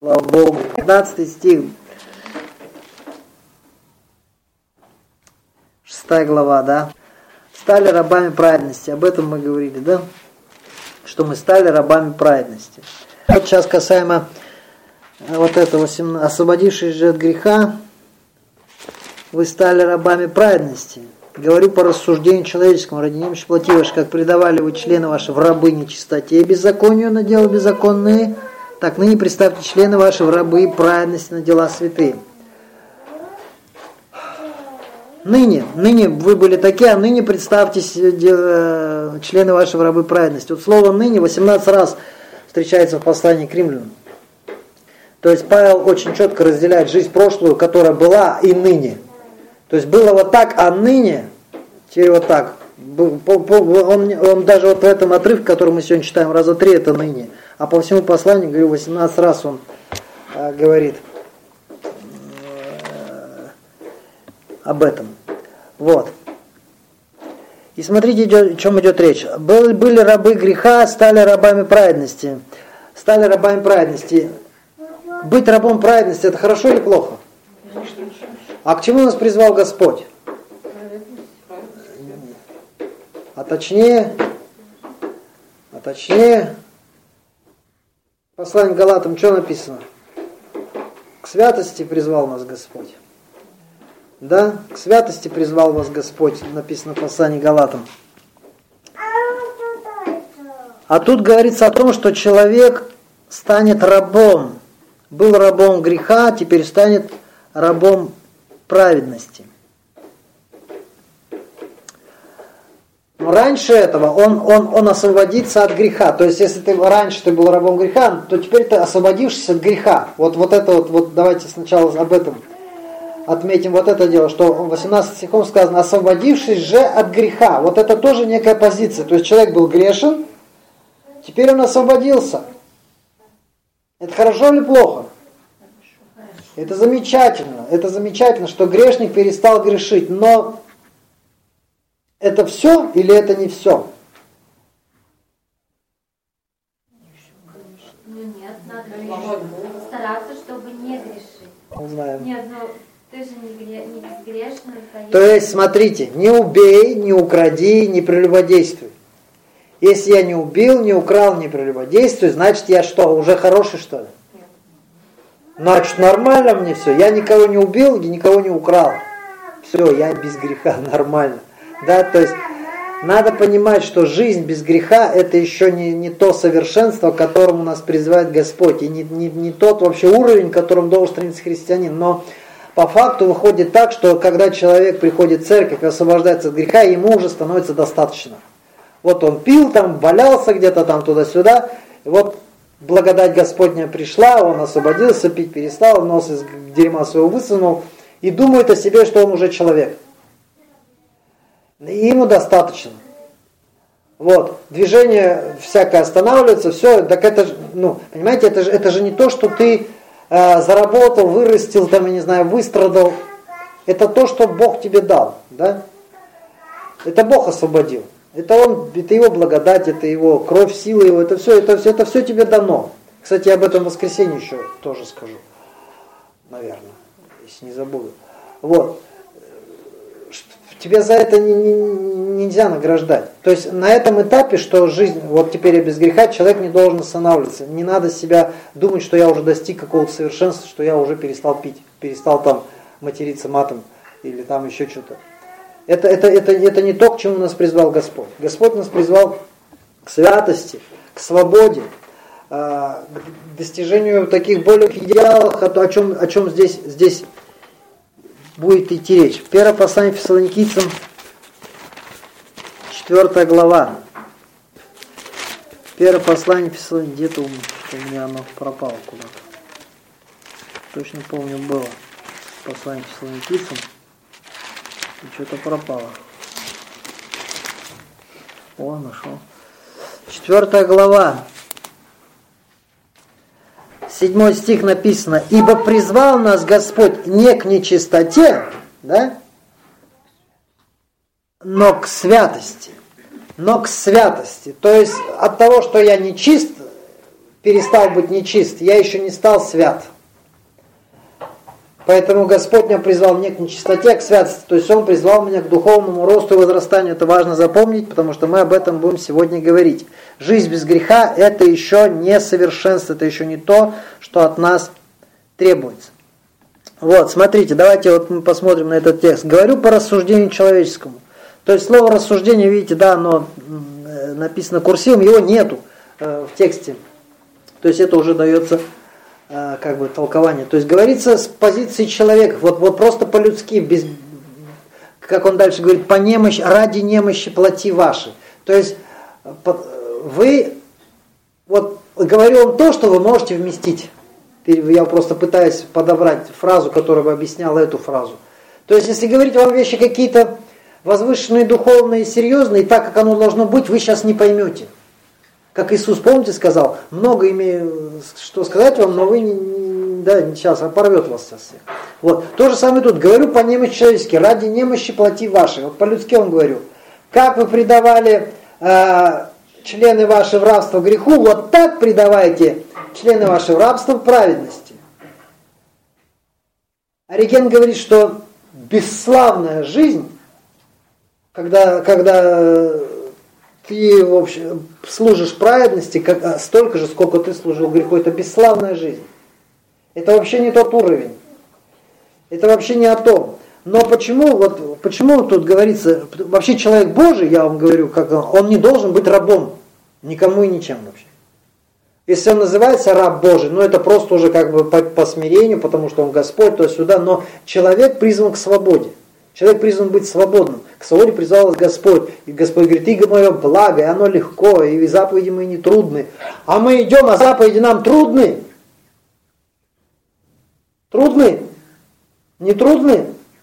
Слава Богу. 15 стих. 6 глава, да? Стали рабами праведности. Об этом мы говорили, да? Что мы стали рабами праведности. Вот сейчас касаемо вот этого, освободившись же от греха, вы стали рабами праведности. Говорю по рассуждению человеческому, ради немощи плоти вашей, как предавали вы члены ваши в рабы нечистоте и беззаконию на дела беззаконные, так ныне представьте члены ваши в рабы праведности на дела святые. Ныне вы были такие, а ныне представьте члены ваши в рабы праведности. Вот слово «ныне» 18 раз встречается в послании к римлянам. То есть Павел очень четко разделяет жизнь прошлую, которая была, и ныне. То есть было вот так, а ныне, теперь вот так. Он даже вот в этом отрывке, который мы сегодня читаем, раза 3, это ныне. А по всему посланию, говорю, 18 раз он говорит об этом. Вот. И смотрите, о чем идет речь. Были рабы греха, стали рабами праведности. Стали рабами праведности. Быть рабом праведности, это хорошо или плохо? А к чему нас призвал Господь? А точнее, послание к Галатам, что написано? К святости призвал нас Господь. Да, к святости призвал вас Господь, написано в послании к Галатам. А тут говорится о том, что человек станет рабом. Был рабом греха, теперь станет рабом праведности. Но раньше этого он освободится от греха. То есть, если раньше ты был рабом греха, то теперь ты освободившись от греха. Вот это вот давайте сначала об этом отметим вот это дело, что 18 стихом сказано, освободившись же от греха. Вот это тоже некая позиция. То есть, человек был грешен, теперь он освободился. Это хорошо или плохо? Это замечательно, что грешник перестал грешить. Но это все или это не все? Ну нет, надо стараться, чтобы не грешить. Узнаем. Нет, ну ты же не безгрешный. То есть, смотрите, не убей, не укради, не прелюбодействуй. Если я не убил, не украл, не прелюбодействую, значит я что, уже хороший, что ли? Нет. Значит, нормально мне все. Я никого не убил, никого не украл. Все, я без греха, нормально. Да, то есть надо понимать, что жизнь без греха это еще не то совершенство, к которому нас призывает Господь, и не тот вообще уровень, к которому должен стремиться христианин. Но по факту выходит так, что когда человек приходит в церковь и освобождается от греха, ему уже становится достаточно. Вот он пил там, валялся где-то там туда-сюда, и вот благодать Господня пришла, он освободился, пить перестал, нос из дерьма своего высунул, и думает о себе, что он уже человек. И ему достаточно. Вот, движение всякое останавливается, все, так это же, понимаете, это же не то, что ты заработал, вырастил, там, я не знаю, выстрадал. Это то, что Бог тебе дал, да? Это Бог освободил. Это его благодать, это его кровь, сила его, это все тебе дано. Кстати, я об этом в воскресенье еще тоже скажу. Наверное, если не забуду. Вот. Тебя за это нельзя награждать. То есть на этом этапе, что жизнь, вот теперь я без греха, человек не должен останавливаться. Не надо себя думать, что я уже достиг какого-то совершенства, что я уже перестал пить, перестал там материться матом или там еще что-то. Это не то, к чему нас призвал Господь. Господь нас призвал к святости, к свободе, к достижению таких более идеалов, о чем здесь будет идти речь. Первое послание Фессалоникийцам, 4 глава. Первое послание Фессалоникийцам, где-то у меня оно пропало куда-то. Точно помню, было послание Фессалоникийцам. И что-то пропало. О, нашел. 4 глава. 7 стих написано: «Ибо призвал нас Господь не к нечистоте, да, но к святости». Но к святости. То есть от того, что я нечист перестал быть нечист, я еще не стал свят. Поэтому Господь меня призвал не к нечистоте, а к святости. То есть Он призвал меня к духовному росту и возрастанию. Это важно запомнить, потому что мы об этом будем сегодня говорить. Жизнь без греха – это еще не совершенство, это еще не то, что от нас требуется. Вот, смотрите, давайте вот мы посмотрим на этот текст. Говорю по рассуждению человеческому. То есть слово рассуждение, видите, да, оно написано курсивом, его нету в тексте. То есть это уже дается как бы толкование. То есть говорится с позиции человека, вот просто по-людски, без, как он дальше говорит, по немощи, ради немощи плоти ваши. То есть вы, вот говорю вам то, что вы можете вместить. Я просто пытаюсь подобрать фразу, которая бы объясняла эту фразу. То есть если говорить вам вещи какие-то возвышенные, духовные, серьезные, так как оно должно быть, вы сейчас не поймете. Как Иисус, помните, сказал, много имею что сказать вам, но вы сейчас порвет вас сейчас всех. Вот. То же самое тут. Говорю по немощи человеческой, ради немощи плоти вашей. Вот по-людски он говорю. Как вы предавали члены ваши в рабство греху, вот так предавайте члены ваши в рабство праведности. Ориген говорит, что бесславная жизнь, когда ты, в общем, служишь праведности столько же, сколько ты служил греху. Это бесславная жизнь. Это вообще не тот уровень. Это вообще не о том. Но почему тут говорится, вообще человек Божий, я вам говорю, он не должен быть рабом никому и ничем вообще. Если он называется раб Божий, это просто уже как бы по смирению, потому что он Господь, то сюда, но человек призван к свободе. Человек призван быть свободным. К свободе призвал Господь. И Господь говорит, иго мое благо, и оно легко, и заповеди мои не трудны. А мы идем, а заповеди нам трудны. Трудны? Не трудны?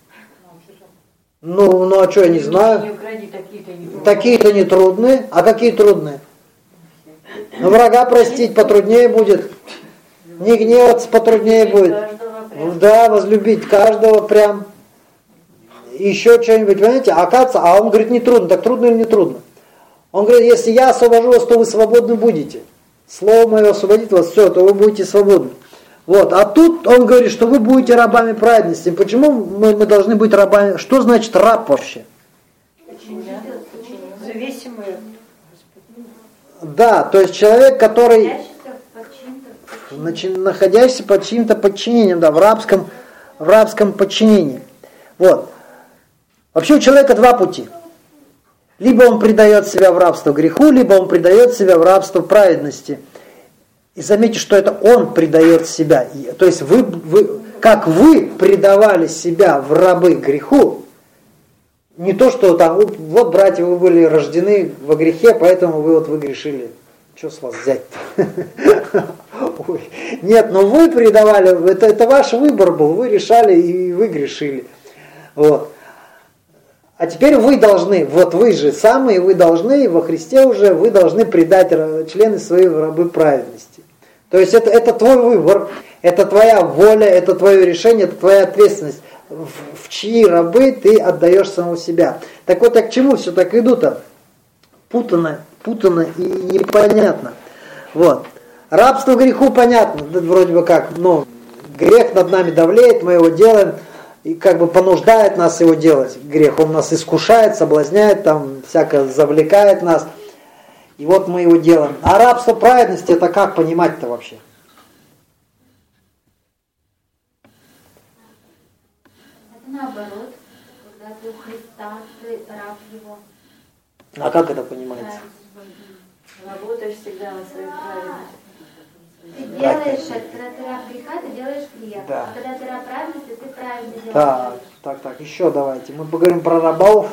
А что, я не знаю. Такие-то не трудны. А какие трудные? Врага простить потруднее будет. Не гневаться потруднее будет. Да, возлюбить каждого прям. Еще что-нибудь, понимаете? А он говорит, не трудно. Так трудно или не трудно? Он говорит, если я освобожу вас, то вы свободны будете. Слово мое освободит вас, все, то вы будете свободны. Вот. А тут он говорит, что вы будете рабами праведности. Почему мы должны быть рабами? Что значит раб вообще? Зависимые. Да, то есть человек, который находящийся под чьим-то подчинением, да, в рабском подчинении. Вот. Вообще у человека два пути. Либо он предает себя в рабство греху, либо он предает себя в рабство праведности. И заметьте, что это он предает себя. То есть как вы предавали себя в рабы греху, не то, что там, вот, братья, вы были рождены во грехе, поэтому вы грешили. Что с вас взять-то? Нет, но вы предавали, это ваш выбор был, вы решали и вы грешили. Вот. А теперь вы должны, вы же самые, вы должны, во Христе уже, вы должны предать члены свои в рабы праведности. То есть это твой выбор, это твоя воля, это твое решение, это твоя ответственность. В чьи рабы ты отдаешь самого себя. Так вот, а к чему все так иду-то? Путано и непонятно. Вот. Рабство греху понятно, вроде бы как, грех над нами давлеет, мы его делаем, и как бы понуждает нас его делать. Грех, он нас искушает, соблазняет, всяко завлекает нас. И вот мы его делаем. А рабство праведности, это как понимать-то вообще? Наоборот, когда ты у Христа, ты раб Его. А как это понимается? Работаешь всегда на своей праведности. Ты делаешь, когда ты раб греха, ты делаешь грех. Да. А когда ты раб праведности, ты правильно делаешь. Так, еще давайте. Мы поговорим про рабов.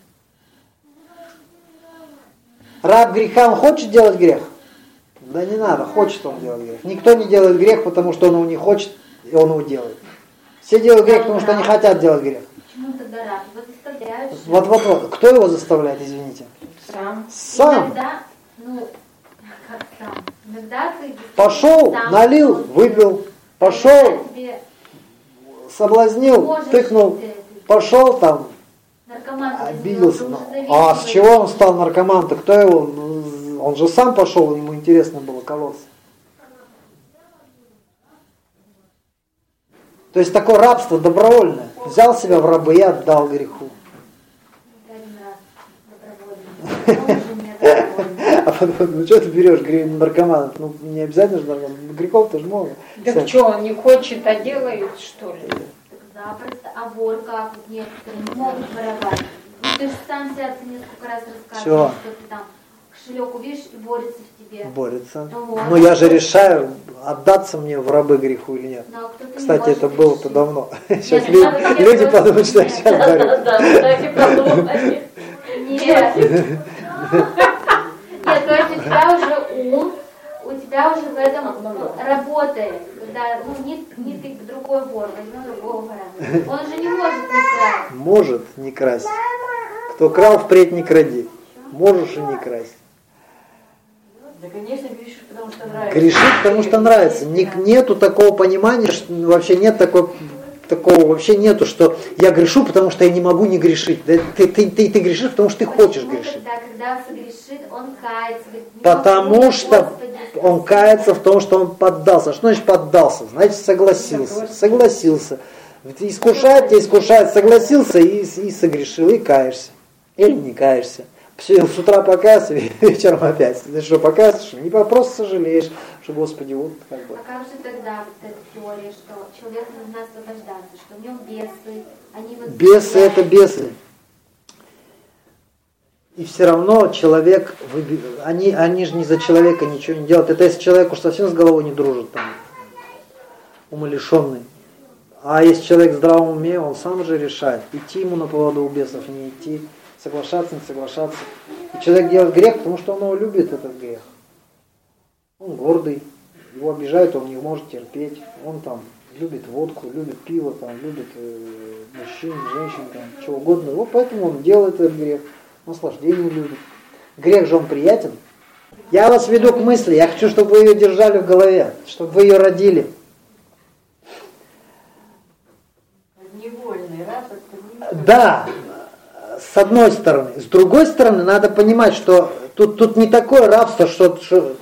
Раб греха, он хочет делать грех? Да не надо, хочет он делать грех. Никто не делает грех, потому что он его не хочет, и он его делает. Все делают грех, потому что они хотят делать грех. Почему тогда раб? Его заставляют. Вот. Кто его заставляет, извините? Сам. Иногда, как сам? Иногда ты... Пошел, сам налил, выпил. Пошел, соблазнил, тыкнул. Пошел обиделся. А с чего он стал наркоман-то? Кто его? Он же сам пошел, ему интересно было колоться. То есть такое рабство добровольное. Взял себя в рабы и отдал греху. А потом, ну что ты берешь наркоманов? Ну не обязательно же наркоманов, грехов-то же много. Так что, он не хочет, а делает, что ли? Запросто, а вор как? Некоторые не могут воровать. Ну ты же сам себе несколько раз рассказывал, что ты там кошелек увидишь и борется в тебе. Борется. Вот. Но я же решаю, отдаться мне в рабы греху или нет. Ну, а кто-то не Кстати, может это было-то решить. давно. Сейчас Нет, люди подумают, что я сейчас говорю. Да, так и подумали. Нет. Нет, то есть у тебя уже ум, у тебя уже в этом работает. Когда, ну, не ты, другой вор, возьмем другого вора. Он же не может не красть. Может не красть. Кто крал, впредь не кради. Можешь и не красть. Да, конечно, грешишь, потому что нравится. Грешить, потому что нравится. Нету такого понимания, что вообще нет такого вообще нету, что я грешу, потому что я не могу не грешить. Да, ты грешишь, потому что ты хочешь грешить. Когда согрешит, он кается. Говорит, Потому что Господи, он кается в том, что он поддался. Что значит поддался? Значит согласился. Согласился. Искушает тебя, искушает, согласился и согрешил, и каешься. Или не каешься. С утра покаялся, вечером опять. Ты что, покаялся? Не просто сожалеешь, что, Господи, вот как бы. А как же тогда вот эта теория, что человеку нужно освобождаться, что в нем бесы, они вот... Бесы это бесы. И все равно человек, они же не за человека ничего не делают. Это если человек уж совсем с головой не дружит, там, умалишенный. А если человек в здравом уме, он сам же решает, идти ему на поводу у бесов, не идти, соглашаться, не соглашаться. И человек делает грех, потому что он его любит, этот грех. Он гордый, его обижают, он не может терпеть. Он там любит водку, любит пиво, там, любит мужчин, женщин, там, чего угодно. Вот поэтому он делает этот грех. Наслаждение любит. Грех же он приятен. Я вас веду к мысли, я хочу, чтобы вы ее держали в голове, чтобы вы ее родили. Невольный раб, это невольный. Да, с одной стороны. С другой стороны, надо понимать, что тут не такое рабство, что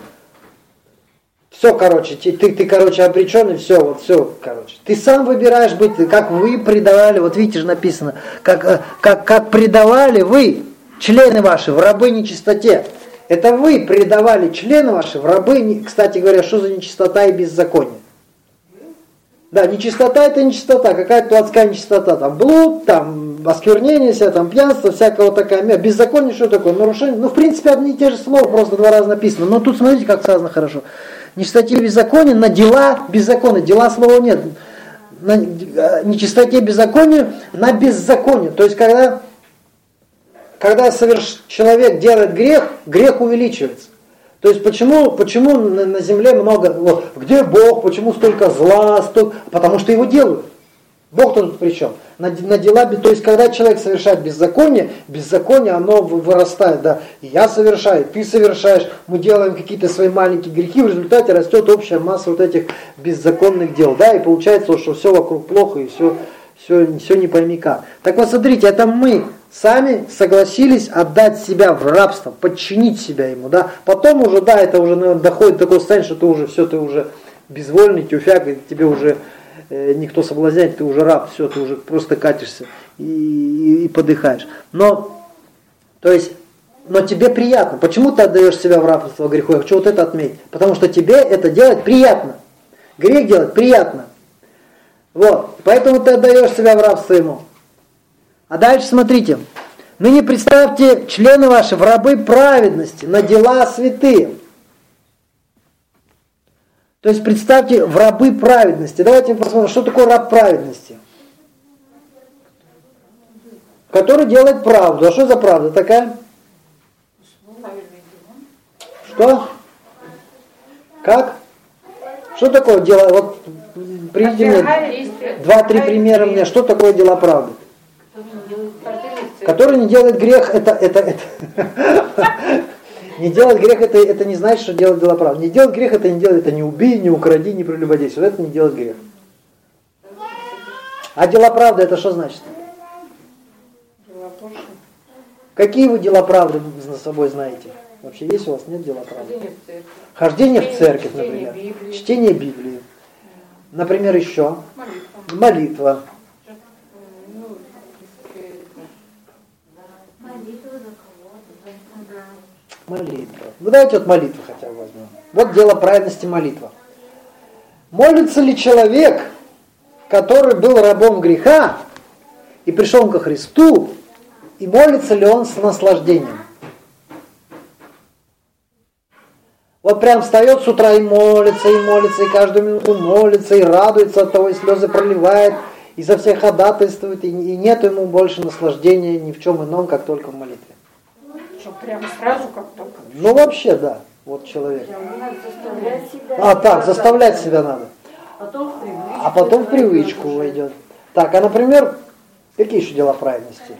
все, короче, ты короче, обречен, и все, короче. Ты сам выбираешь быть, как вы предавали, вот видите же написано, как предавали вы, члены ваши, в рабы нечистоте. Это вы предавали члены ваши в рабы, кстати говоря, что за нечистота и беззаконие? Да, нечистота это нечистота, какая-то плотская нечистота, там блуд, там осквернение себя, там пьянство, всякого такая, беззаконие, что такое, нарушение, ну в принципе одни и те же слова, просто два раза написано, но тут смотрите, как сказано хорошо. Нечистоте и беззаконие на дела беззакония, дела слова нет, на нечистоте и беззаконию на беззаконие, то есть когда человек делает грех, грех увеличивается. То есть почему на земле много, вот, где Бог, почему столько зла, потому что его делают. Бог тут при чем? На дела, то есть когда человек совершает беззаконие оно вырастает, да, и я совершаю, ты совершаешь, мы делаем какие-то свои маленькие грехи, в результате растет общая масса вот этих беззаконных дел, да, и получается, что все вокруг плохо, и все не пойми как. Так вот смотрите, это мы сами согласились отдать себя в рабство, подчинить себя ему, да. Потом уже, да, это уже, наверное, доходит до такого состояния, что ты уже безвольный, тюфяк, и тебе уже никто соблазняет, ты уже раб, все, ты уже просто катишься и подыхаешь. Но тебе приятно. Почему ты отдаешь себя в рабство греху? Я хочу вот это отметить. Потому что тебе это делать приятно. Грех делать приятно. Вот, поэтому ты отдаешь себя в рабство ему. А дальше смотрите. Ныне представьте члены ваши в рабы праведности, на дела святые. То есть представьте в рабы праведности. Давайте посмотрим, что такое раб праведности. Который делает правду. А что за правда такая? Что? Как? Что такое дело? Вот приведите мне 2-3 примера мне. Что такое дела правды? Который не делает грех, это не делать грех, это не значит, что делать дела правды. Не делать грех, это не убей, не укради, не прелюбодействуй. Это не делать грех. А дела правды, это что значит? Какие вы дела правды за собой знаете? Вообще есть у вас, нет дела правды? Хождение в церковь, например. Чтение Библии. Например, еще. Молитва. Молитва. Ну давайте вот молитву хотя бы возьмем. Вот дело праведности молитва. Молится ли человек, который был рабом греха, и пришел ко Христу, и молится ли он с наслаждением? Вот прям встает с утра и молится, и каждую минуту молится, и радуется от того, и слезы проливает, и за всех ходатайствует, и нет ему больше наслаждения ни в чем ином, как только в молитве. Что, прямо сразу как только? Ну вообще, да, вот человек. Заставлять себя. Так, заставлять себя надо. А потом в привычку войдет. Так, а например, какие еще дела праведности?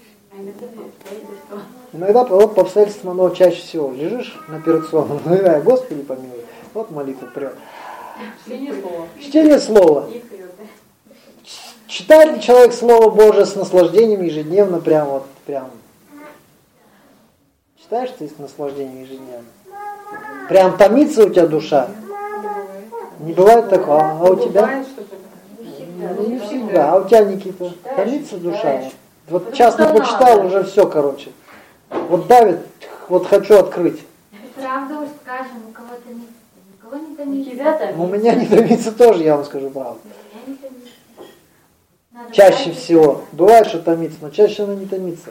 Иногда вот по обстоятельствам, но чаще всего лежишь на операционном, Господи помилуй, вот молитва прет. Чтение слова. Читает ли человек Слово Божие с наслаждением ежедневно, прям. Читаешь ты с наслаждением ежедневно? Прям томится у тебя душа? Не бывает такого. А у тебя? Не всегда. А у тебя, Никита, томится душа? Вот час не почитал, уже все, короче. Вот давит, вот хочу открыть. Правду уж скажем, у кого томится, у кого не томится. У меня не томится тоже, я вам скажу правду. У меня не томится. Чаще всего. Бывает, что томится, но чаще она не томится.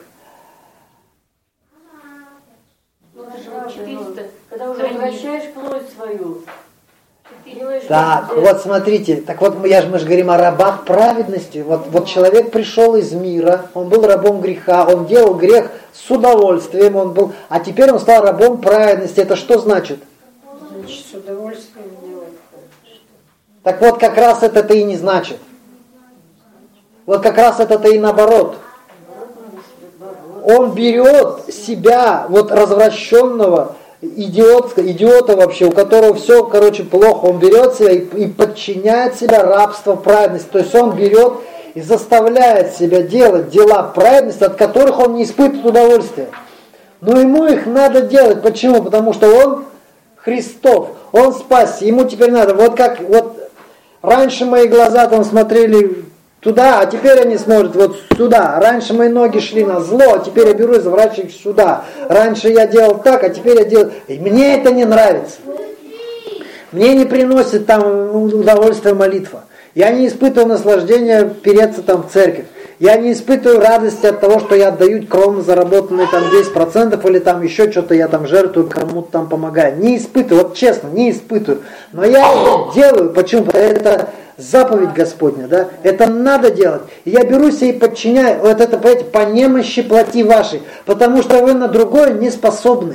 Когда уже возвращаешь плоть свою. Так, вот смотрите, так вот мы же говорим о рабах праведности. Вот человек пришел из мира, он был рабом греха, он делал грех с удовольствием, а теперь он стал рабом праведности. Это что значит? Значит, с удовольствием делать. Так вот, как раз это и не значит. Вот как раз это и наоборот. Он берет себя, вот развращенного, идиота вообще, у которого все, плохо, он берет себя и подчиняет себя рабству праведности. То есть он берет и заставляет себя делать дела праведности, от которых он не испытывает удовольствия. Но ему их надо делать. Почему? Потому что он Христов, он спасся, ему теперь надо. Вот раньше мои глаза там смотрели туда, а теперь они смотрят вот сюда. Раньше мои ноги шли на зло, а теперь я беру и заворачиваю их сюда. Раньше я делал так, а теперь я делаю... И мне это не нравится. Мне не приносит там удовольствие молитва. Я не испытываю наслаждения переться там в церковь. Я не испытываю радости от того, что я отдаю кровно заработанные там 10% или там еще что-то я там жертвую, кому-то там помогаю. Не испытываю, вот честно, не испытываю. Но я это делаю. Почему? Потому что это заповедь Господня, да? Это надо делать. И я беру себя и подчиняю. Вот это, понимаете, по немощи плоти вашей. Потому что вы на другое не способны.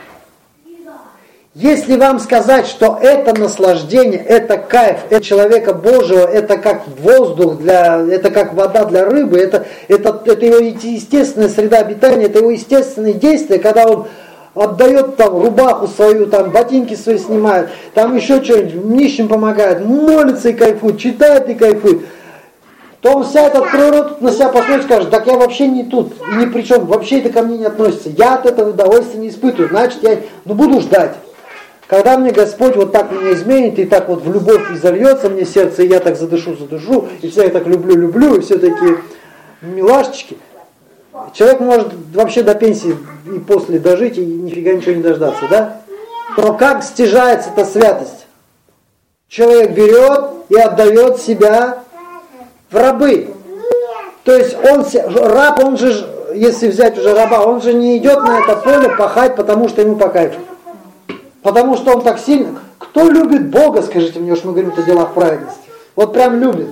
Если вам сказать, что это наслаждение, это кайф, это человека Божьего, это как воздух, это как вода для рыбы, это его естественная среда обитания, это его естественные действия, когда он отдает там рубаху свою, там ботинки свои снимает, там еще что-нибудь, нищим помогает, молится и кайфует, читает и кайфует, то он сядет, откроет рот, на себя посмотрит и скажет: так я вообще не тут, и ни при чем, вообще это ко мне не относится, я от этого удовольствия не испытываю, значит я буду ждать. Когда мне Господь вот так меня изменит, и так вот в любовь изольется мне сердце, и я так задышу, и все я так люблю, и все такие милашечки, человек может вообще до пенсии и после дожить, и нифига ничего не дождаться, да? Но как стяжается эта святость? Человек берет и отдает себя в рабы. То есть раб, он же, если взять уже раба, он же не идет на это поле пахать, потому что ему по кайфу. Потому что он так сильно... Кто любит Бога, скажите мне, уж мы говорим о делах праведности. Вот прям любит.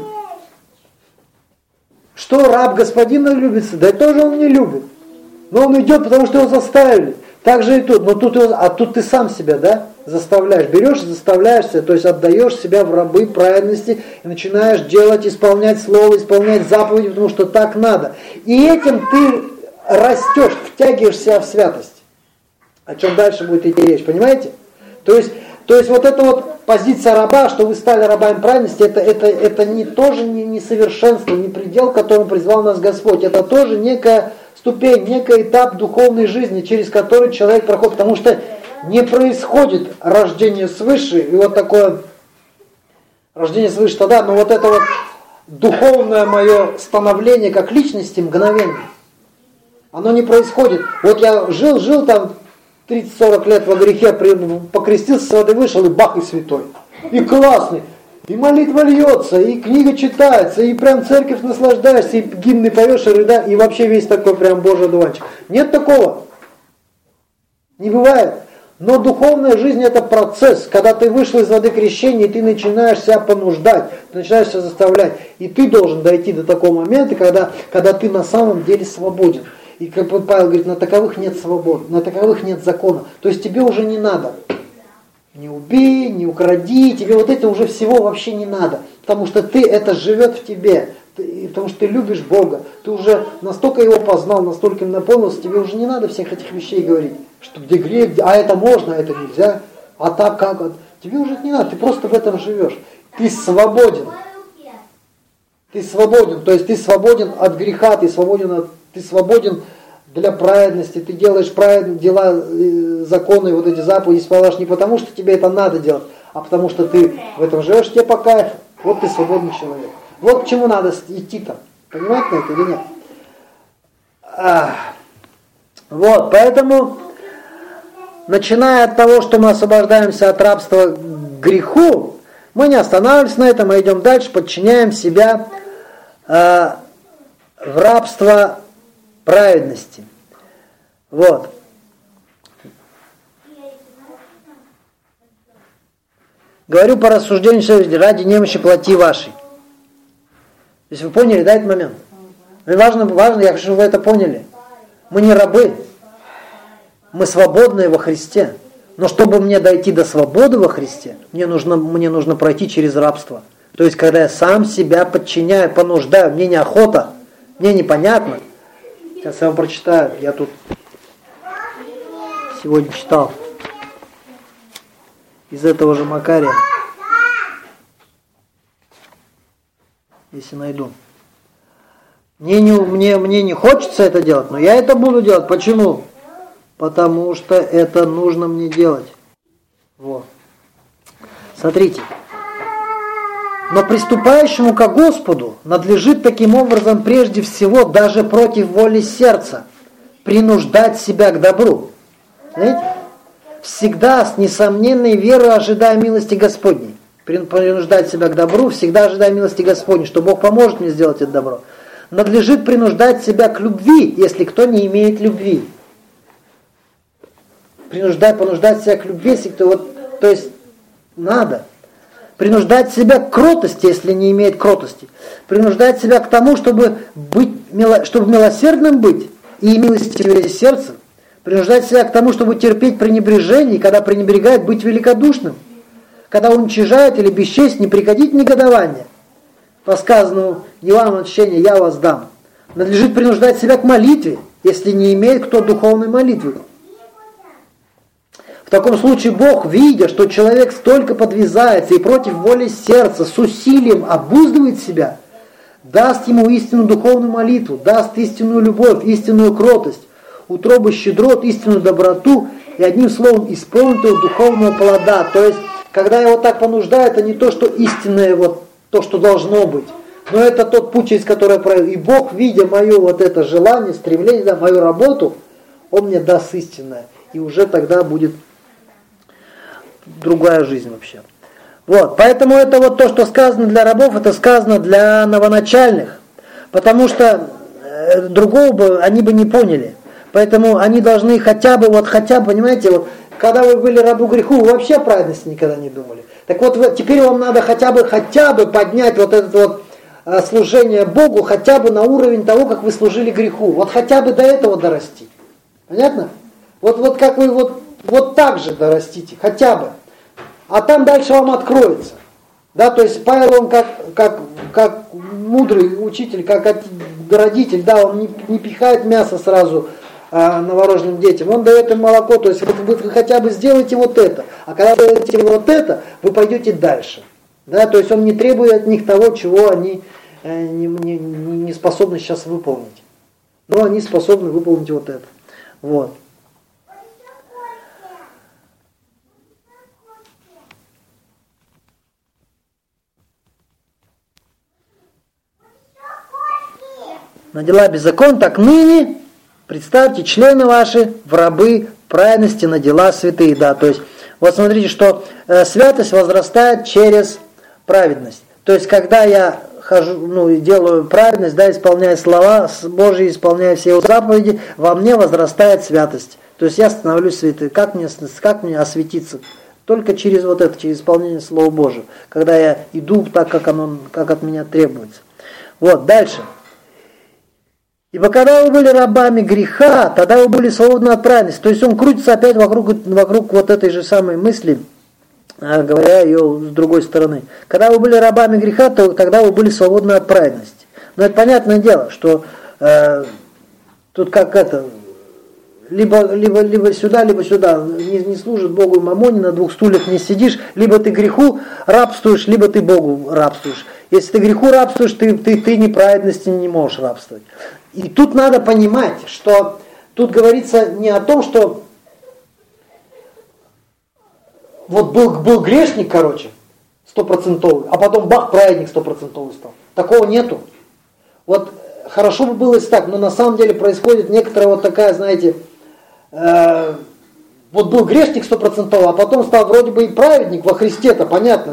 Что раб господина любится? Да и тоже он не любит. Но он идет, потому что его заставили. Так же и тут. Но тут ты сам себя, да, заставляешь. Берешь и заставляешься, то есть отдаешь себя в рабы праведности и начинаешь делать, исполнять слово, исполнять заповеди, потому что так надо. И этим ты растешь, втягиваешь себя в святость. О чем дальше будет идти речь, понимаете? То есть вот эта вот позиция раба, что вы стали рабами праведности, это тоже не совершенство, не предел, к которому призвал нас Господь. Это тоже некая ступень, некий этап духовной жизни, через который человек проходит. Потому что не происходит рождение свыше, и вот такое Рождение свыше тогда, но вот это вот духовное мое становление как личности мгновенно. Оно не происходит. Вот я жил там 30-40 лет во грехе, покрестился, с воды вышел, и бах, и святой. И классный. И молитва льется, и книга читается, и прям церковь наслаждаешься, и гимны поешь, и рыдаешь, и вообще весь такой прям Божий одуванчик. Нет такого. Не бывает. Но духовная жизнь это процесс, когда ты вышел из воды крещения, и ты начинаешь себя понуждать, ты начинаешь себя заставлять. И ты должен дойти до такого момента, когда ты на самом деле свободен. И как Павел говорит, на таковых нет свободы, на таковых нет закона. То есть тебе уже не надо. Не убей, не укради, тебе вот это уже всего вообще не надо. Потому что это живет в тебе. Потому что ты любишь Бога. Ты уже настолько Его познал, настолько им наполнился, тебе уже не надо всех этих вещей говорить. Что где грех, а это можно, а это нельзя. А так как? Тебе уже это не надо, ты просто в этом живешь. Ты свободен. Ты свободен, то есть ты свободен от греха, ты свободен для праведности, ты делаешь праведные дела, законы, вот эти заповеди исполняешь не потому, что тебе это надо делать, а потому что ты в этом живешь, тебе по кайфу. Вот ты свободный человек. Вот к чему надо идти там. Понимаете это или нет? Вот, поэтому, начиная от того, что мы освобождаемся от рабства к греху, мы не останавливаемся на этом, мы идем дальше, подчиняем себя в рабство праведности. Вот. Говорю по рассуждению ради немощи плоти вашей. То есть вы поняли, да, этот момент? И важно, я хочу, чтобы вы это поняли. Мы не рабы. Мы свободные во Христе. Но чтобы мне дойти до свободы во Христе, мне нужно пройти через рабство. То есть, когда я сам себя подчиняю, понуждаю, мне неохота, мне непонятно. Сейчас я вам прочитаю. Я тут сегодня читал из этого же Макария. Если найду. Мне не хочется это делать, но я это буду делать. Почему? Потому что это нужно мне делать. Вот. Смотрите. Но приступающему ко Господу надлежит таким образом прежде всего даже против воли сердца принуждать себя к добру. Знаете? Всегда с несомненной верой ожидая милости Господней. Принуждать себя к добру, всегда ожидая милости Господней, что Бог поможет мне сделать это добро. Надлежит принуждать себя к любви, если кто не имеет любви. Понуждать себя к любви, если кто... то есть надо. Принуждать себя к кротости, если не имеет кротости. Принуждать себя к тому, чтобы милосердным быть и милостивее сердцем. Принуждать себя к тому, чтобы терпеть пренебрежение, и когда пренебрегает, быть великодушным. Когда уничижает или бесчесть, не приходить в негодование. По сказанному «не вам отчения, я вас дам». Надлежит принуждать себя к молитве, если не имеет кто духовной молитвы. В таком случае Бог, видя, что человек столько подвязается и против воли сердца с усилием обуздывает себя, даст ему истинную духовную молитву, даст истинную любовь, истинную кротость, утробу щедрот, истинную доброту и одним словом исполнит его духовного плода. То есть, когда его так понуждают, это не то, что истинное, то, что должно быть, но это тот путь, через который я пройду. И Бог, видя мое это желание, стремление, мою работу, Он мне даст истинное. И уже тогда будет другая жизнь вообще. Вот, поэтому это то, что сказано для рабов, это сказано для новоначальных. Потому что другого бы они бы не поняли. Поэтому они должны хотя бы, понимаете, когда вы были рабу греху, вы вообще о праведности никогда не думали. Так вот, теперь вам надо хотя бы поднять это служение Богу, хотя бы на уровень того, как вы служили греху. Вот хотя бы до этого дорасти. Понятно? Вот как вы вот так же дорастите, хотя бы. А там дальше вам откроется. Да, то есть Павел, он как мудрый учитель, как родитель, да, он не пихает мясо сразу новорожденным детям, он дает им молоко, то есть вы хотя бы сделайте вот это, а когда вы делаете вот это, вы пойдете дальше. Да, то есть он не требует от них того, чего они не способны сейчас выполнить. Но они способны выполнить вот это. Вот. на дела беззакон, так ныне представьте члены ваши в рабы праведности на дела святые. Да, то есть, вот смотрите, что святость возрастает через праведность. То есть, когда я хожу, делаю праведность, да, исполняю слова Божьи, исполняю все его заповеди, во мне возрастает святость. То есть, я становлюсь святым. Как мне осветиться? Только через вот это, через исполнение Слова Божьего. Когда я иду так, как от меня требуется. Вот, дальше. Ибо когда вы были рабами греха, тогда вы были свободны от праведности. То есть он крутится опять вокруг вот этой же самой мысли, говоря ее с другой стороны. Когда вы были рабами греха, то тогда вы были свободны от праведности. Но это понятное дело, что тут как это, либо сюда, либо сюда. Не служит Богу и мамоне, на двух стульях не сидишь. Либо ты греху рабствуешь, либо ты Богу рабствуешь. Если ты греху рабствуешь, ты неправедности не можешь рабствовать. И тут надо понимать, что тут говорится не о том, что вот был грешник, 100%, а потом бах, праведник 100% стал. Такого нету. Вот хорошо бы было если так, но на самом деле происходит некоторая вот такая, знаете, вот был грешник 100%, а потом стал вроде бы и праведник во Христе-то, понятно,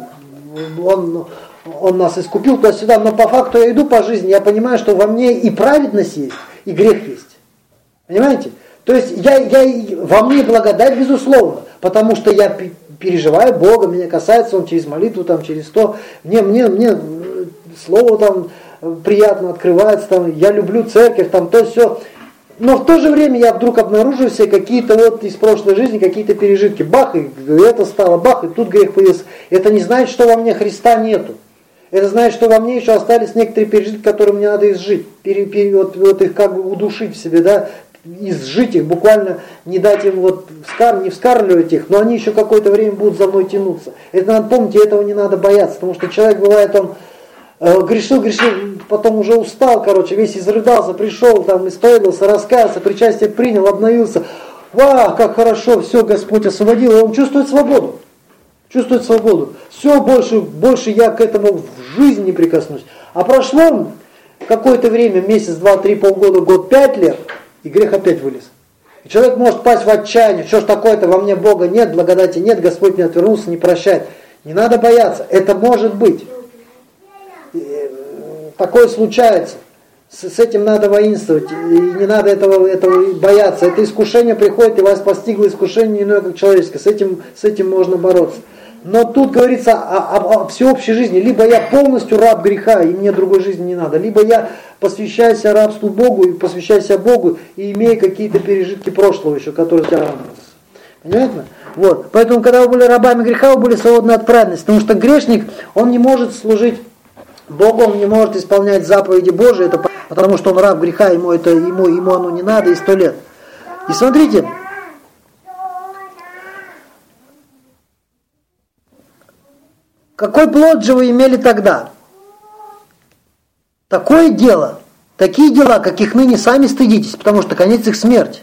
он нас искупил туда-сюда, но по факту я иду по жизни, я понимаю, что во мне и праведность есть, и грех есть. Понимаете? То есть во мне благодать, безусловно, потому что я переживаю Бога, меня касается Он через молитву, через то, мне слово там приятно открывается, я люблю церковь, то все. Но в то же время я вдруг обнаруживаю себе какие-то вот из прошлой жизни, какие-то пережитки. Бах, и это стало, бах, и тут грех появился. Это не значит, что во мне Христа нету. Это значит, что во мне еще остались некоторые пережитки, которые мне надо изжить. Вот их как бы удушить в себе, да, изжить их, буквально не дать им не вскармливать их, но они еще какое-то время будут за мной тянуться. Это надо помнить, и этого не надо бояться, потому что человек бывает, он грешил, потом уже устал, весь изрыдался, пришел, исповедовался, раскаялся, причастие принял, обновился. Вау, как хорошо, все, Господь освободил, и он чувствует свободу. Чувствует свободу. Все, больше я к этому в жизни не прикоснусь. А прошло какое-то время, месяц, 2, 3, полгода, год, 5 лет, и грех опять вылез. И человек может пасть в отчаяние, что ж такое-то, во мне Бога нет, благодати нет, Господь не отвернулся, не прощает. Не надо бояться, это может быть. Такое случается. С этим надо воинствовать, и не надо этого бояться. Это искушение приходит, и вас постигло искушение иное, как человеческое. С этим можно бороться. Но тут говорится о всеобщей жизни. Либо я полностью раб греха, и мне другой жизни не надо. Либо я посвящаю себя рабству Богу, и посвящаю себя Богу, и имею какие-то пережитки прошлого еще, которые тянутся. Понятно? Вот. Поэтому, когда вы были рабами греха, вы были свободны от праведности. Потому что грешник, он не может служить Богу, он не может исполнять заповеди Божии, это потому что он раб греха, ему оно не надо, и 100 лет. И смотрите, какой плод же вы имели тогда? Такие дела, каких ныне сами стыдитесь, потому что конец их смерть.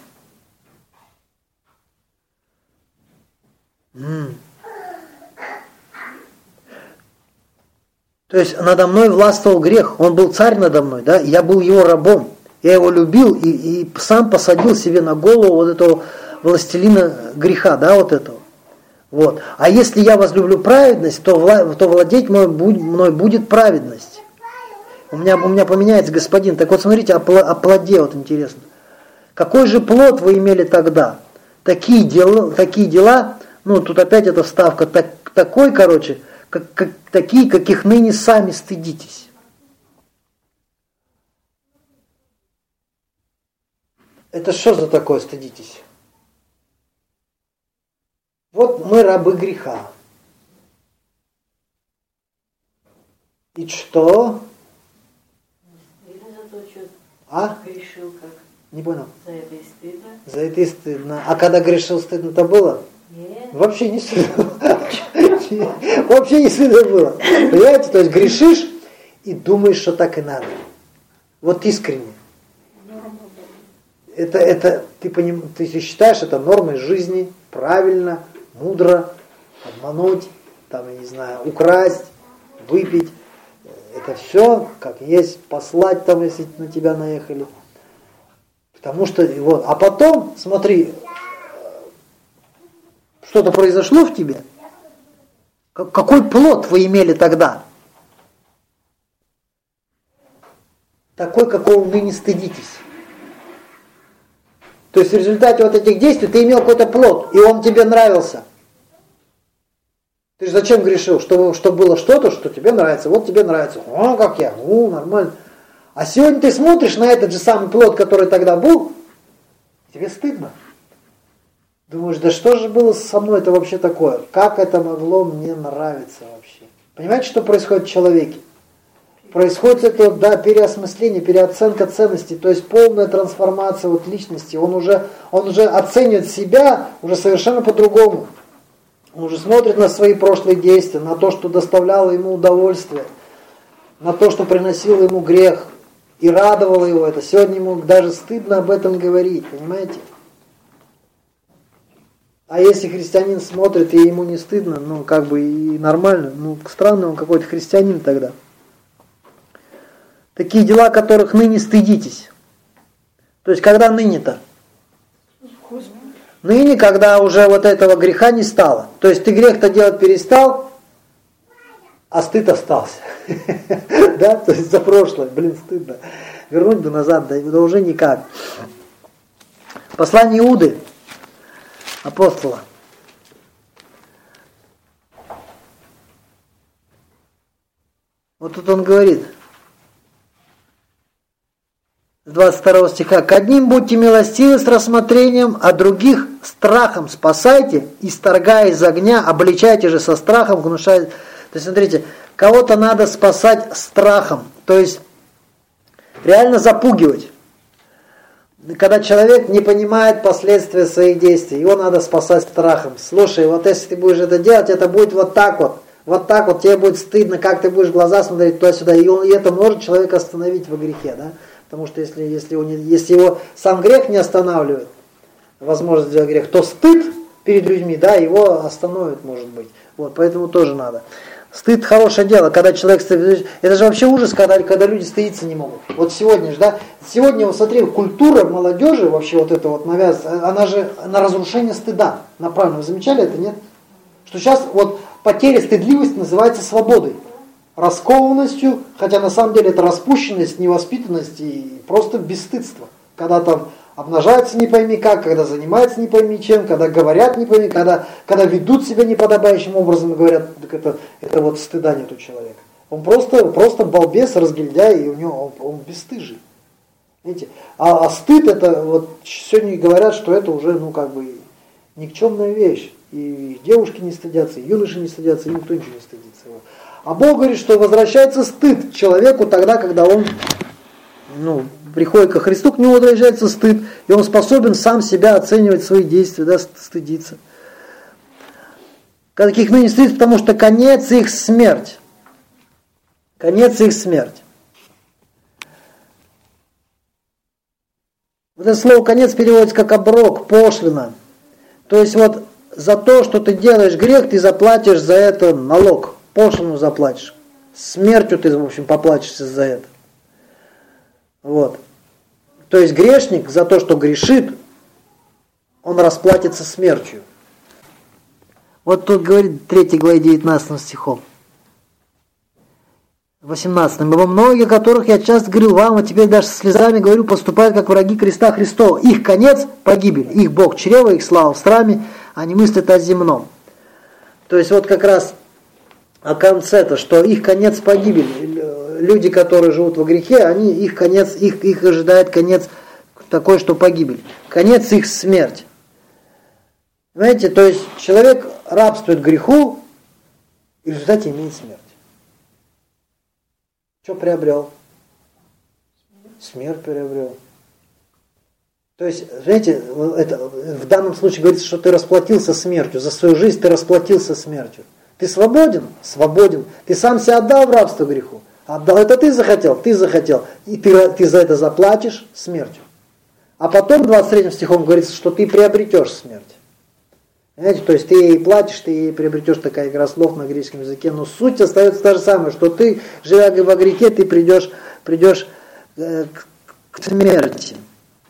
То есть надо мной властвовал грех, он был царь надо мной, да, я был его рабом, я его любил и сам посадил себе на голову вот этого властелина греха, да, вот этого. Вот. А если я возлюблю праведность, то владеть мной будет праведность. У меня поменяется господин. Так вот смотрите, о плоде, вот интересно. Какой же плод вы имели тогда? Такие дела, тут опять эта вставка, такой, такие, каких ныне сами стыдитесь. Это что за такое стыдитесь? Вот мы рабы греха. И что? За то, что грешил как. Не понял. За это и стыдно. За это и стыдно. А когда грешил, стыдно-то было? Нет. Вообще не стыдно. Вообще не стыдно было. Понимаете? То есть грешишь и думаешь, что так и надо. Вот искренне. Это ты считаешь это нормой жизни, правильно, мудро, обмануть, я не знаю, украсть, выпить. это все как есть, послать там, если на тебя наехали. Потому что, вот, а потом, смотри, что-то произошло в тебе, какой плод вы имели тогда? Такой, какого вы не стыдитесь. То есть в результате вот этих действий ты имел какой-то плод, и он тебе нравился. Ты же зачем грешил? Чтобы было что-то, что тебе нравится. Вот тебе нравится. О, как я. О, нормально. А сегодня ты смотришь на этот же самый плод, который тогда был, тебе стыдно. Думаешь, да что же было со мной это вообще такое? Как это могло мне нравиться вообще? Понимаете, что происходит в человеке? Происходит это, да, переосмысление, переоценка ценностей, то есть полная трансформация вот личности. Он уже оценивает себя уже совершенно по-другому. Он уже смотрит на свои прошлые действия, на то, что доставляло ему удовольствие, на то, что приносило ему грех и радовало его это. Сегодня ему даже стыдно об этом говорить, понимаете? А если христианин смотрит и ему не стыдно, ну как бы и нормально, ну странный он какой-то христианин тогда. Такие дела, которых ныне стыдитесь. То есть когда ныне-то? Ныне, когда уже вот этого греха не стало. То есть ты грех-то делать перестал, а стыд остался. Да, то есть за прошлое, стыдно. Вернуть бы назад, да уже никак. Послание Иуды, апостола. Вот тут он говорит, с 22 стиха, «К одним будьте милостивы с рассмотрением, а других страхом спасайте, исторгая из огня, обличайте же со страхом, внушая». То есть, смотрите, кого-то надо спасать страхом, то есть реально запугивать. Когда человек не понимает последствия своих действий, его надо спасать страхом. Слушай, вот если ты будешь это делать, это будет вот так вот, тебе будет стыдно, как ты будешь в глаза смотреть туда-сюда, и это может человека остановить во грехе, да? Потому что если его сам грех не останавливает, возможность сделать грех, то стыд перед людьми, да, его остановит, может быть. Вот, поэтому тоже надо. Стыд хорошее дело, когда человек стыдится. Это же вообще ужас, когда люди стыдиться не могут. Вот сегодня же, да, вот смотри, культура молодежи, вообще вот это вот навязывается, она же на разрушение стыда направлена. Вы замечали это, нет? Что сейчас вот потеря стыдливости называется свободой. Раскованностью, хотя на самом деле это распущенность, невоспитанность и просто бесстыдство. Когда там обнажаются не пойми как, когда занимаются не пойми чем, когда говорят не пойми, когда ведут себя неподобающим образом и говорят, так это вот стыда нет у человека. Он просто балбес, разгильдяй, и у него он бесстыжий. Видите? А стыд это, вот сегодня говорят, что это уже, никчемная вещь. И девушки не стыдятся, и юноши не стыдятся, и никто ничего не стыдится его. А Бог говорит, что возвращается стыд к человеку тогда, когда он приходит ко Христу, к нему возвращается стыд, и он способен сам себя оценивать свои действия, да, стыдиться. Каких ныне стыдится, потому что конец их смерть. Конец их смерть. Вот это слово «конец» переводится как оброк, пошлина. То есть вот за то, что ты делаешь грех, ты заплатишь за это налог. Пошлину заплатишь. Смертью ты, в общем, поплатишься за это. Вот. То есть грешник за то, что грешит, он расплатится смертью. Вот тут говорит 3 главе 19 стихом. 18. «Ибо многие, которых я часто говорил вам, а теперь даже со слезами говорю, поступают как враги креста Христова. Их конец – погибель. Их Бог чрево, их слава в страме, они мыслят о земном». То есть вот как раз о конце-то, что их конец погибель. Люди, которые живут во грехе, их ожидает конец такой, что погибель. Конец их смерть. Понимаете, то есть человек рабствует греху и в результате имеет смерть. Что приобрел? Смерть приобрел. То есть, знаете, это, в данном случае говорится, что ты расплатился смертью. За свою жизнь ты расплатился смертью. Ты свободен? Свободен. Ты сам себя отдал в рабство греху? Отдал. Это ты захотел? И ты за это заплатишь смертью. А потом 23 стихом говорится, что ты приобретешь смерть. Понимаете? То есть ты ей платишь, ты ей приобретешь, такая игра слов на греческом языке, но суть остается та же самая, что ты, живя во грехе, ты придешь к смерти.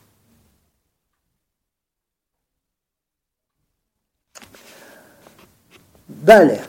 Далее.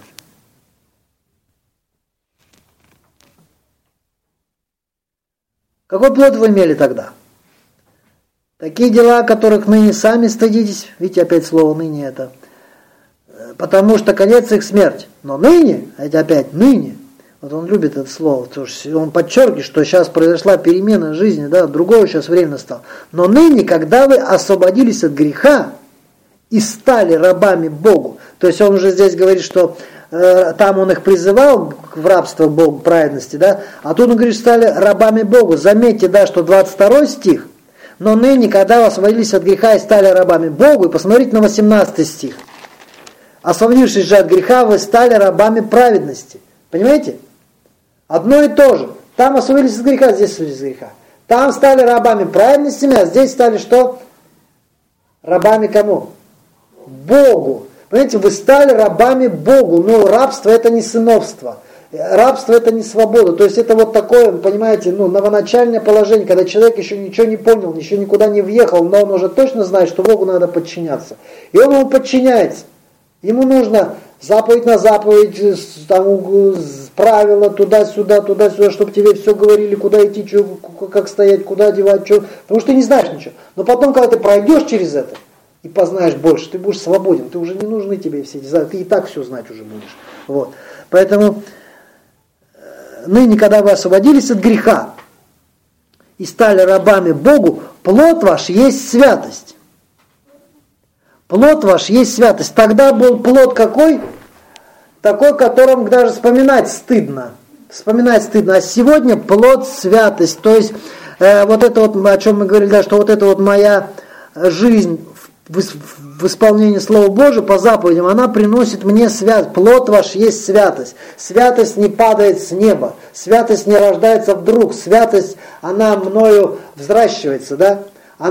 Какой плод вы имели тогда? Такие дела, которых ныне сами стыдитесь, видите, опять слово «ныне» это, потому что конец их смерть. Но ныне, это опять ныне, вот он любит это слово, потому что он подчеркивает, что сейчас произошла перемена жизни, да, другое сейчас время настало. Но ныне, когда вы освободились от греха и стали рабами Богу, то есть он уже здесь говорит, что там он их призывал в рабство Богу, праведности, да, а тут он говорит, стали рабами Богу. Заметьте, да, что 22 стих, но ныне, когда вы освободились от греха и стали рабами Богу, и посмотрите на 18 стих. Освободившись же от греха, вы стали рабами праведности. Понимаете? Одно и то же. Там освободились от греха, здесь освободились от греха. Там стали рабами праведности, а здесь стали что? Рабами кому? Богу. Понимаете, вы стали рабами Богу, но рабство это не сыновство, рабство это не свобода, то есть это вот такое, понимаете, новоначальное положение, когда человек еще ничего не понял, еще никуда не въехал, но он уже точно знает, что Богу надо подчиняться. И он ему подчиняется, ему нужно заповедь на заповедь, там, правила туда-сюда, чтобы тебе все говорили, куда идти, что, как стоять, куда одевать, что, потому что ты не знаешь ничего. Но потом, когда ты пройдешь через это, и познаешь больше, ты будешь свободен, ты уже не нужны тебе все эти знания, ты и так все знать уже будешь. Вот. Поэтому ныне, когда вы освободились от греха и стали рабами Богу, плод ваш есть святость. Плод ваш есть святость. Тогда был плод какой? Такой, которым даже вспоминать стыдно. Вспоминать стыдно. А сегодня плод святость. То есть вот это вот, о чем мы говорили, да, что вот это вот моя жизнь в исполнении Слова Божия по заповедям, она приносит мне святость. Плод ваш есть святость. Святость не падает с неба. Святость не рождается вдруг. Святость, она мною взращивается, да?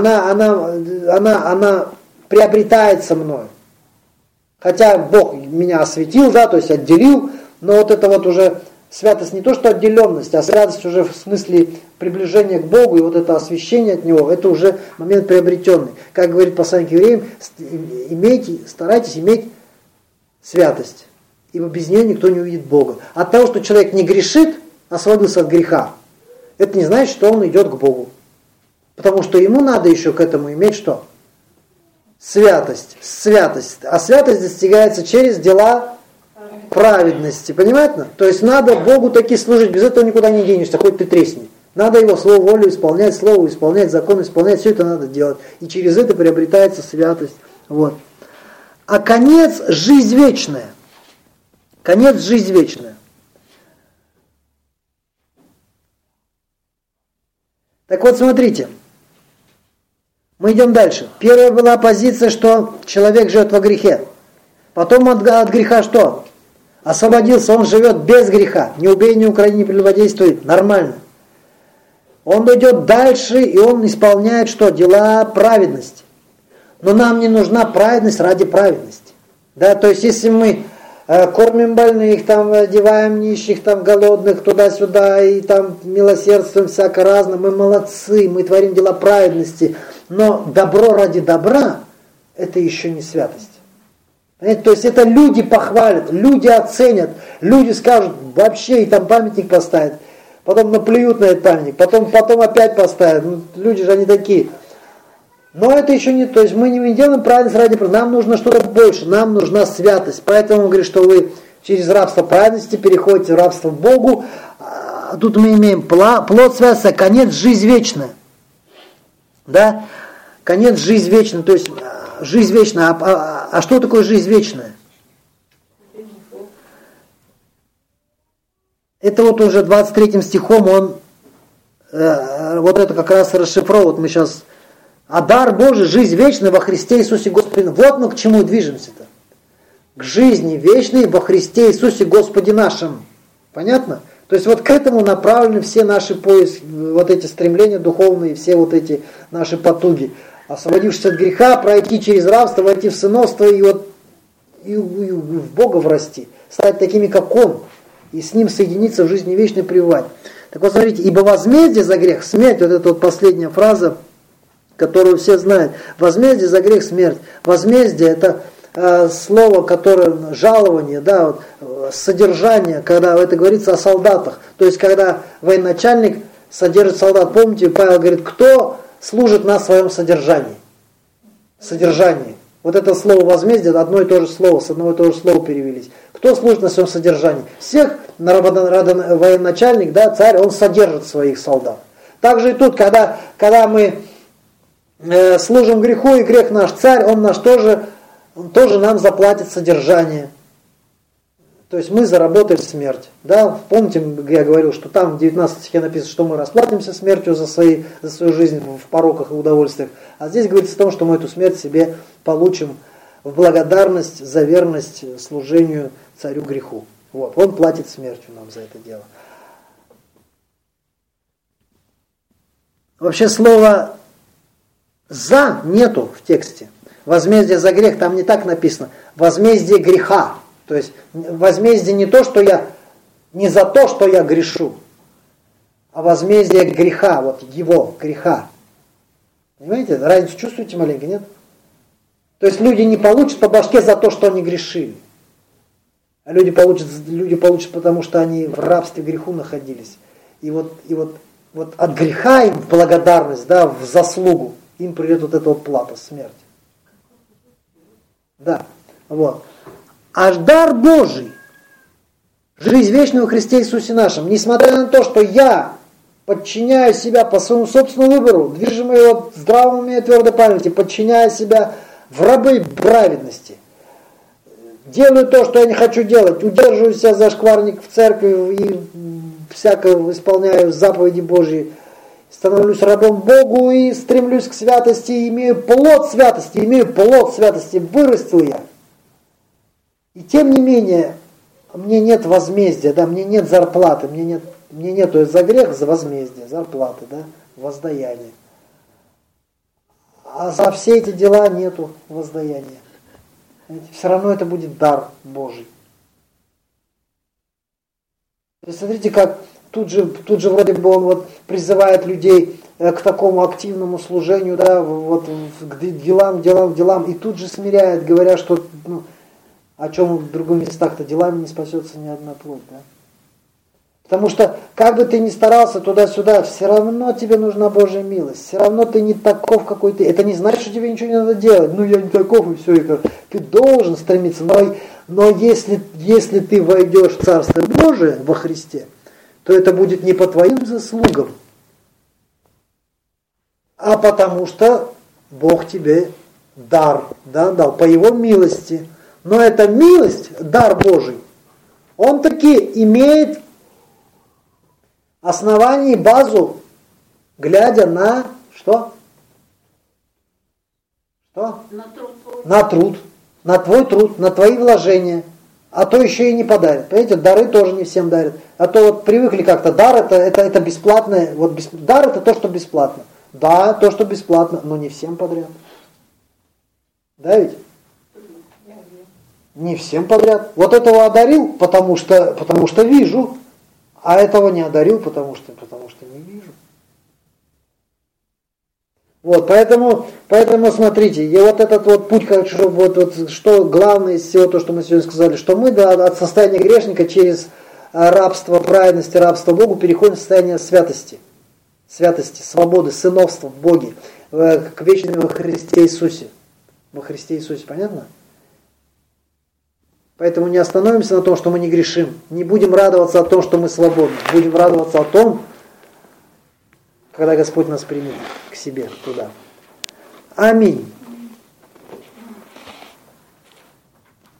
Она приобретается мною. Хотя Бог меня осветил, да, то есть отделил, но вот это вот уже святость не то, что отделенность, а святость уже в смысле приближения к Богу, и вот это освящение от Него, это уже момент приобретенный. Как говорит посланник к евреям, старайтесь иметь святость, ибо без нее никто не увидит Бога. От того, что человек не грешит, освободился от греха, это не значит, что он идет к Богу. Потому что ему надо еще к этому иметь что? Святость. А святость достигается через дела праведности, понимаете? То есть надо Богу таки служить, без этого никуда не денешься, хоть ты тресни. Надо Его слово волю исполнять, слово исполнять, закон исполнять, все это надо делать. И через это приобретается святость. Вот. А конец – жизнь вечная. Конец – жизнь вечная. Так вот, смотрите. Мы идем дальше. Первая была позиция, что человек живет во грехе. Потом от греха что? Освободился, он живет без греха. Не убей, не укради, не прелюбодействуй. Нормально. Он идет дальше, и он исполняет что? Дела праведности. Но нам не нужна праведность ради праведности. Да, то есть, если мы кормим больных, там, одеваем нищих, там, голодных, туда-сюда, и там милосердствуем всяко разно, мы молодцы, мы творим дела праведности. Но добро ради добра, это еще не святость. Понимаете? То есть это люди похвалят, люди оценят, люди скажут, вообще, и там памятник поставят, потом наплюют на этот памятник, потом опять поставят. Люди же они такие. Но это еще не, то есть мы не делаем праведность ради праведности, нам нужно что-то больше, нам нужна святость. Поэтому он говорит, что вы через рабство праведности переходите в рабство к Богу. Тут мы имеем плод святости, конец жизнь вечная. Да? Конец жизнь вечная, то есть жизнь вечная. А что такое жизнь вечная? Это вот уже 23 стихом он вот это как раз расшифровывает. Мы сейчас а дар Божий, жизнь вечная во Христе Иисусе Господе. Вот мы к чему движемся-то. К жизни вечной во Христе Иисусе Господе нашим. Понятно? То есть вот к этому направлены все наши поиски, вот эти стремления духовные, все вот эти наши потуги. Освободившись от греха, пройти через рабство, войти в сыновство, и вот и в Бога врасти, стать такими, как Он, и с Ним соединиться в жизни вечной пребывать. Так вот, смотрите, ибо возмездие за грех, смерть, вот эта вот последняя фраза, которую все знают. Возмездие за грех — смерть. Возмездие — это слово, которое жалование, да, вот, содержание, когда это говорится о солдатах. То есть, когда военачальник содержит солдат. Помните, Павел говорит, кто служит на своем содержании? Содержании. Вот это слово возмездие, одно и то же слово, с одного и того же слова перевелись. Кто служит на своем содержании? Всех военачальник, да, царь, он содержит своих солдат. Также и тут, когда мы служим греху, и грех наш царь, он тоже нам заплатит содержание. То есть мы заработаем смерть. Да? Помните, я говорил, что там в 19 стихе написано, что мы расплатимся смертью за свою жизнь в пороках и удовольствиях. А здесь говорится о том, что мы эту смерть себе получим в благодарность за верность служению царю греху. Вот. Он платит смертью нам за это дело. Вообще слова «за» нету в тексте. Возмездие за грех там не так написано. Возмездие греха. То есть возмездие не за то, что я грешу, а возмездие греха, вот его, греха. Понимаете? Разницу чувствуете маленько, нет? То есть люди не получат по башке за то, что они грешили. А люди получат потому, что они в рабстве греху находились. И вот от греха им в благодарность, да, в заслугу, им придет вот эта вот плата, смерть. Да, вот. Аж дар Божий, жизнь вечную во Христе Иисусе нашем, несмотря на то, что я подчиняю себя по своему собственному выбору, движимый вот здравым умом и твердой памяти, подчиняя себя в рабы праведности, делаю то, что я не хочу делать, удерживаю себя за шкварник в церкви и всяко исполняю заповеди Божьи, становлюсь рабом Богу и стремлюсь к святости, имею плод святости, вырастил я. И тем не менее, мне нет возмездия, да, мне нет зарплаты, мне нет за грех, за возмездие, зарплаты, да, воздаяние. А за все эти дела нету воздаяния. Все равно это будет дар Божий. И смотрите, как тут же вроде бы он вот призывает людей к такому активному служению, да, вот к делам, и тут же смиряет, говоря, что о чем в других местах-то делами не спасется ни одна плоть, да? Потому что, как бы ты ни старался туда-сюда, все равно тебе нужна Божья милость. Все равно ты не таков, какой ты. Это не значит, что тебе ничего не надо делать. Я не таков, и все. Ты должен стремиться. Но если ты войдешь в Царство Божие во Христе, то это будет не по твоим заслугам, а потому что Бог тебе дар, да, дал, по Его милости. Но эта милость, дар Божий, он таки имеет основание и базу, глядя на что? Что? На труд. На твой труд, на твои вложения. А то еще и не подарят. Понимаете, дары тоже не всем дарят. А то вот привыкли как-то, дар это бесплатное. Дар это то, что бесплатно. Да, то, что бесплатно, но не всем подряд. Да ведь? Не всем подряд. Вот этого одарил, потому что вижу, а этого не одарил, потому что не вижу. Вот, поэтому смотрите, и вот этот вот путь, что главное из всего то, что мы сегодня сказали, что мы от состояния грешника через рабство праведности, рабство Богу переходим в состояние святости, свободы, сыновства в Боге, к вечному во Христе Иисусе. Во Христе Иисусе, понятно? Поэтому не остановимся на том, что мы не грешим. Не будем радоваться о том, что мы свободны. Будем радоваться о том, когда Господь нас примет к себе туда. Аминь.